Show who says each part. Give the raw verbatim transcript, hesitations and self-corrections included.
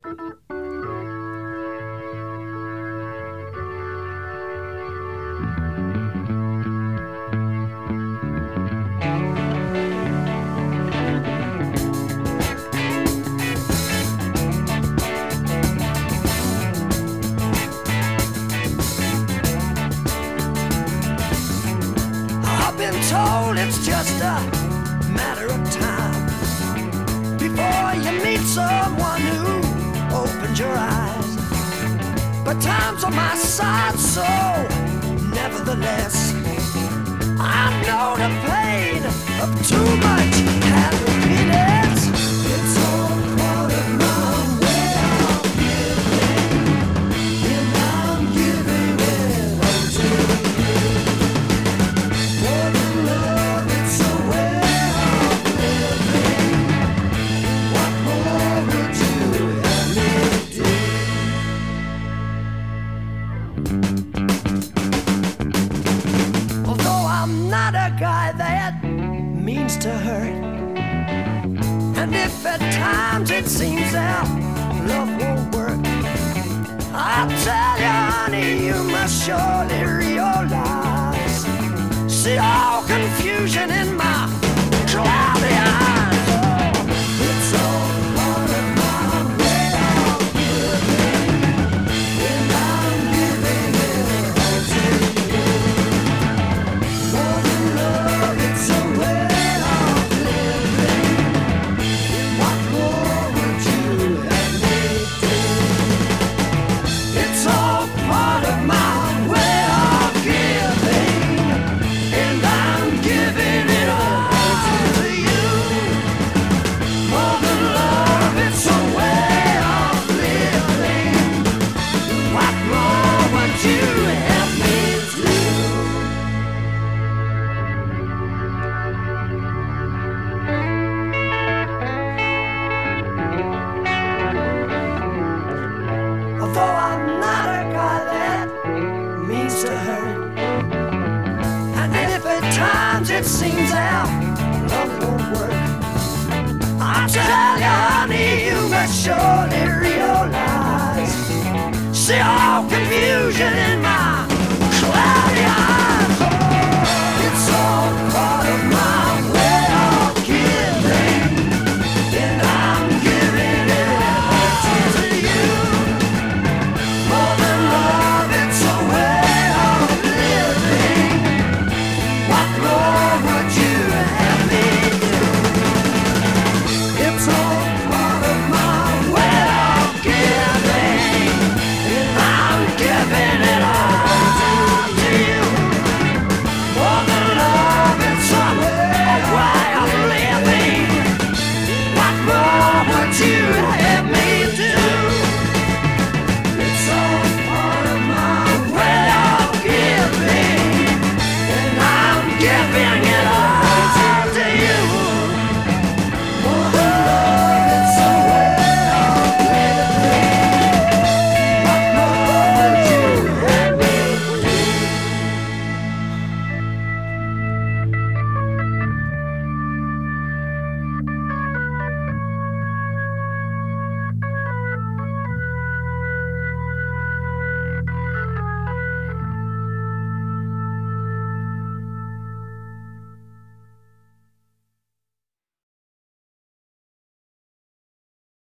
Speaker 1: Told it's just a matter of time before you meet someone who opens your eyes. But time's on my side, so nevertheless I know the pain of too much happiness. It's all part of my way of living, and I'm giving it all to you. Although I'm not a guy that means to hurt, and if at times it seems that love won't work, I tell you, honey, you must surely realize, see all confusion in my cloudy eyes. It's all part of my way of living, and I'm giving it all to you. More than love, it's a way of living. What more would you have me do? It's all part of my way of giving, and I'm giving it all to you. More than love, it's a way of living. What more would you have me do? Although I'm not a guy that means to hurt, and if at times it seems that love won't work, I tell you, honey, you must surely realize, see all confusion in my